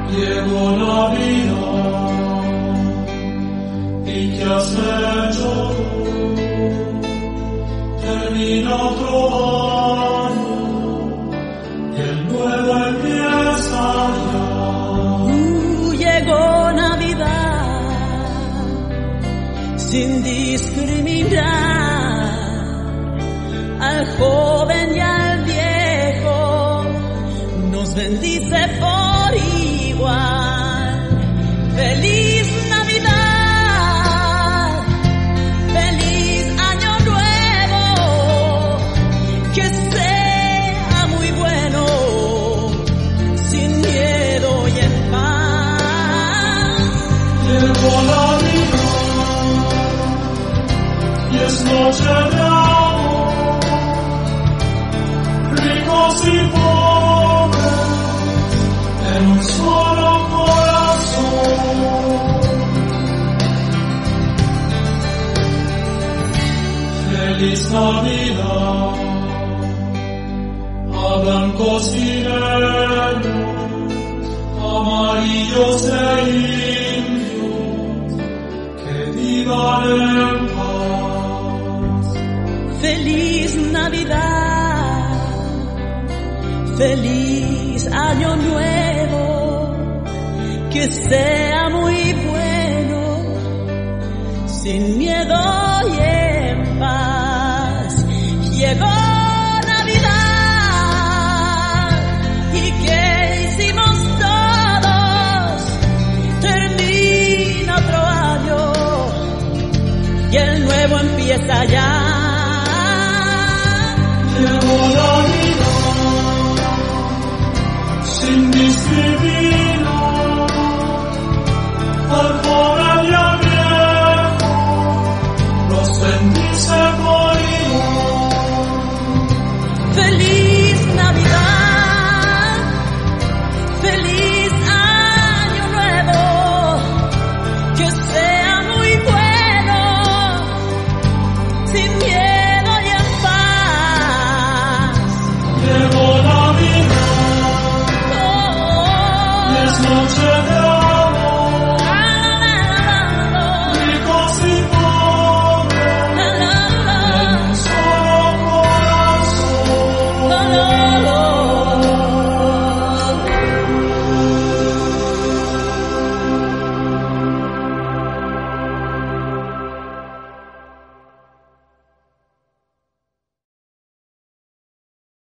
Llegó Navidad, ¿y qué has hecho tú? Termina otro año y el nuevo empieza ya. Llegó Navidad sin discriminar al joven y al viejo, nos bendice por igual. ¡Feliz Navidad! ¡Feliz Año Nuevo! Que sea muy bueno, sin miedo y en paz. Llegó la vida y es noche de amor, ricos y pobres en un solo corazón. Feliz Navidad a blancos y negros, amarillos e indios, que vivan en paz. Feliz Navidad, feliz Año Nuevo, que sea muy bueno, sin miedo y en paz. Llegó Navidad, ¿y qué hicimos todos? Termina otro año y el nuevo empieza ya. Llegó Navidad sin discriminar al joven y al viejo, los bendice por igual. Feliz Navidad, feliz Año Nuevo, que sea muy bueno, sin miedo y en paz. Llegó Navidad y es noche